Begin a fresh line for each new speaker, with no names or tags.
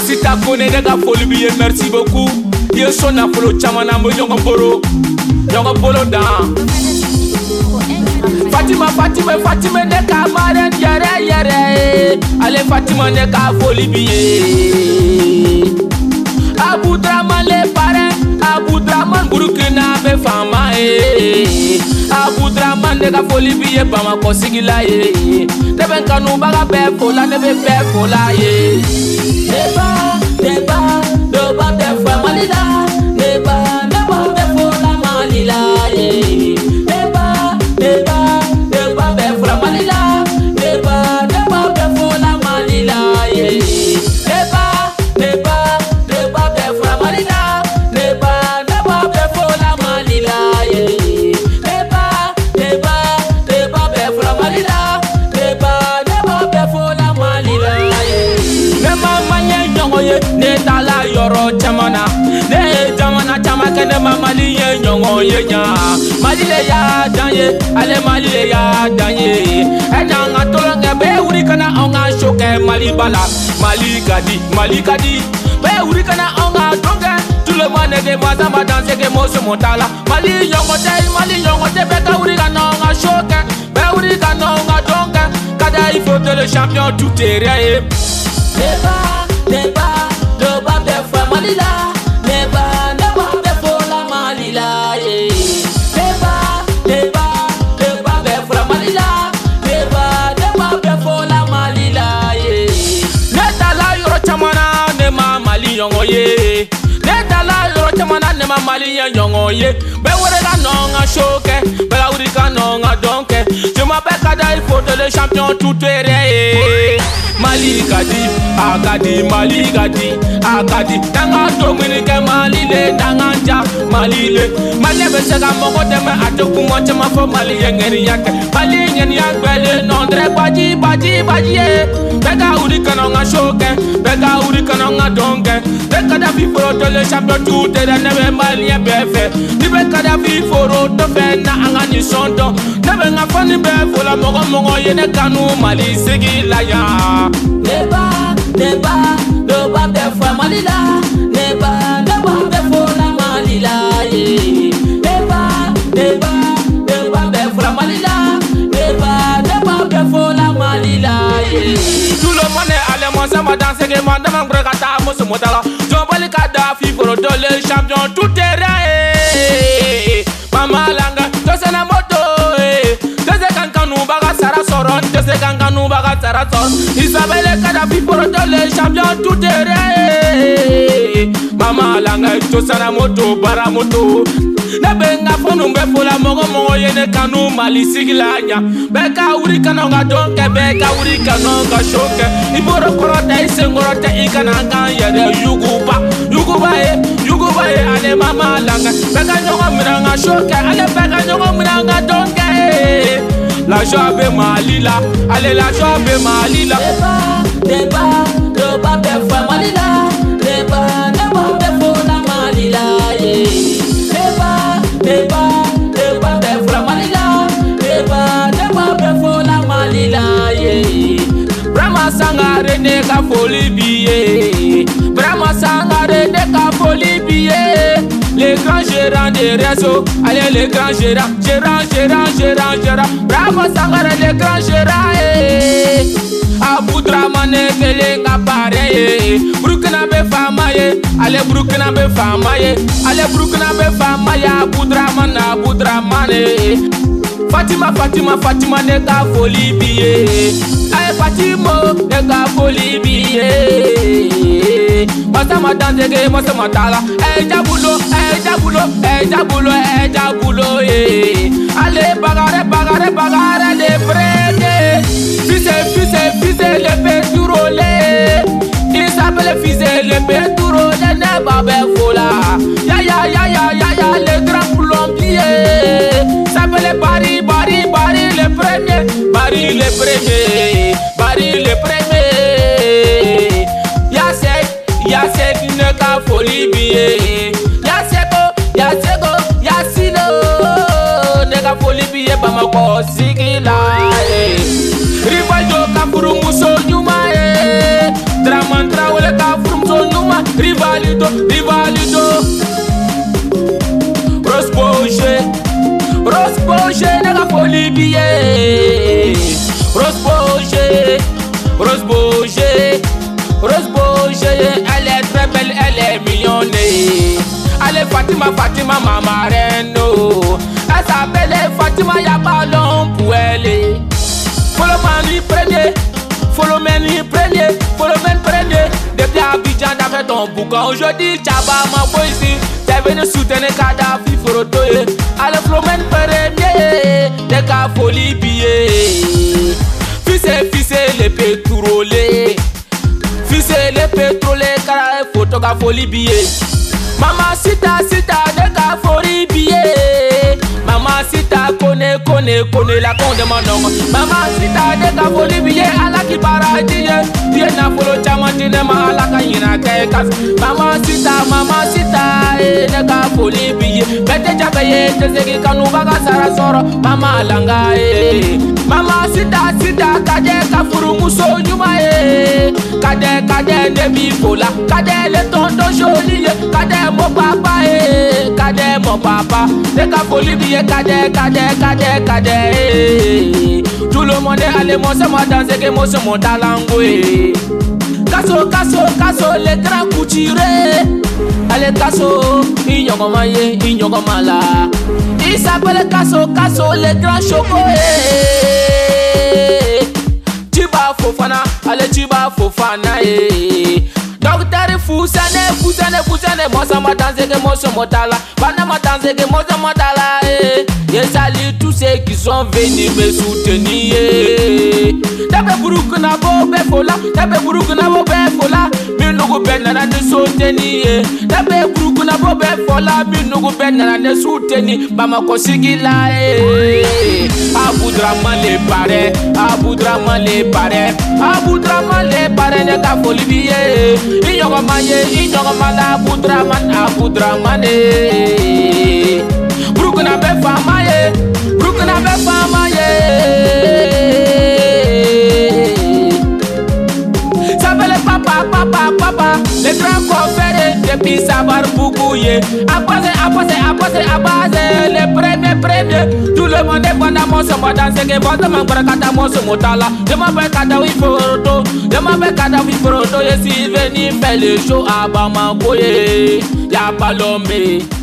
Masita kone de ka foli bi ye, merci beaucoup. Ye sona folo chamana mo yongo polo dan. Fatima ne ka maren yere. Ale Fatima ne ka foli bi ye. Abu Draman le pare, Abu Draman Burkina be fama Abu Draman ne ka foli bi ye Bamako sigila ye. Ne ben kanu baga be fola, ne be fola ye. Deba be fa malila. Deba be fola malila ye. Deba be fa malila. Deba be fola malila ye. Ne tala yoro chamana, ne jamana chamake ne mamali ye nyongo ye nya. Mali le ya danye, ale mali le ya danye. Enanga tolonge be uri kana onga shoke mali bala, mali gadi. Be uri kana onga donge, tout le monde ke mazama danse ke moso montala. Mali nyongo te be ka uri kana onga shoke, be uri kana onga donge. Kada il faut que le champion tout est réel. Deba be fa malila. Deba be fola malila ye. Deba be fa malila. Deba be fola malila ye. Netala yoro chamana ne ma mali yongo ye. Netala yoro chamana ne ma mali yongo ye. Be wore ga nonga shoke, be la uri ga nonga donke. Je m'appelle Kada, il faut que le champion tout est réel. Mali gadi. Tanga Dominique Mali le tanga Mali le. Mali be sega mogo deme atoku moche ma fo Mali yengeri yake. Mali nyeni yagbele nondre baji. Bega uri kanonga shoke, bega uri kanonga donke. Bega da fi foro to le champion tout est nebe Mali befe. Di bega da fi foro to fe na angani sondo. Nebe nga fani be fola mogo yene kanu Mali sigila ya. Deba be fa malila. Deba be fola malila ye. Deba be fa malila. Deba be fola malila ye. Tout le monde est allé moi ça m'a dansé que moi demande bregata mo se motala. Jobali Kada fi pour le champion tout terrain. Mama langa to sena moto Tese kankanu baga sara soron, tese kankanu baga sara son. Isabelle Kadafi pour le champion tout terrain. Mama langa to sena moto baramoto. Ne benga fonu be fola mogo yene kanu Mali sigilanya. Beka uri kanonga donke, beka uri kanonga shoke. Iboro korota isengorote ikananga yere yuguba ale mama langa. Beka nyonga miranga shoke, ale beka nyonga miranga donke. La joie be malila, ale la joie be malila. Deba be fa malila. Deba be fola malila ye. Deba be fa malila. Deba be fola malila ye. Brahma Sangare ne ka foli biye. Brahma Sangare ne ka foli biye. Les grands gérants des réseaux, allez les grands gérants. Brahma Sangare les grands gérants. Abu Draman ne kele nga pare. Burkina be fama ye, ale Burkina be fama ye. Abu Draman Fatima ne ka foli biye. Aye Fatima ne ka foli biye. Masa madanzege masa matala. Jabulo ye. Ale bagare le brede. Fils le pétrole. Il s'appelle fils le pétrole. Ne ba be fola. Ya le grand plombier. S'appelle Barry le premier. Barry le premier. Yasek ne ka foli biye. Yasino ne ka foli biye Bamako sigila. Rivaldo ka furu muso nyuma. Draman Traore ka furu muso ma rivalito, rivalito. Rose Boche, nega folie billet. Rose Boche, elle est très belle, elle est mignonnée. Elle est Fatima, ma marraine. Elle s'appelle Fatima, y'a pas long pour elle. Follow me premier, follow me premier. Depuis Abidjan, t'as fait ton boucan. Aujourd'hui, Tchaba, ma boy ici. T'es venu soutenir Kadhafi, Foroto. Allez, follow me premier. Des cas folie billet. Fils les pétrolés. Fils les pétrolés, car photo ka folie billet. Maman sita, des cas folie billet. Maman sita, connaît la con de mon nom. Maman sita, des cas folie billet. Ala qui paradis, Dieu n'a follow chamantine, ma ala ka yina kekas. Maman sita, des cas folie billet. Bete jabaye, te segi kanu baga sara soro. Maman langa, Maman sita, kade ka furu muso nyuma kade nebi fola, kade le tonton joli, kade mon papa, de ka folie billet, kade. Tout le monde est allé moi c'est moi danser que moi c'est mon talent. Kaso, les grands couturiers. Allez kaso, inyogomala. Il s'appelle Kaso, les grands chocolats. Tiba Fofana, allez Tiba Fofana. Docteur Foussane, moi ça m'a dansé que moi c'est mon talent. Bana m'a dansé que moi c'est mon talent. Je salue tous ceux qui sont venus me soutenir. Tape Burukina Bobe Fola, Minugu Benana de soutenir. Tape Burukina Bobe Fola, Minugu Benana de soutenir. Bamako Sigila, Aboudraman les parrains, ne ka folie billet. Inyogomala, Aboudraman. Burukina be fama S'appelle papa, les grands confrères depuis Sabar Bougouye. À base, les premiers. Tout le monde est bon à mon se dans ce que votre maman kata mon se motala. Je m'appelle Kadhafi Foroto, je suis venu faire le show à Bamako. Y'a pas l'homme.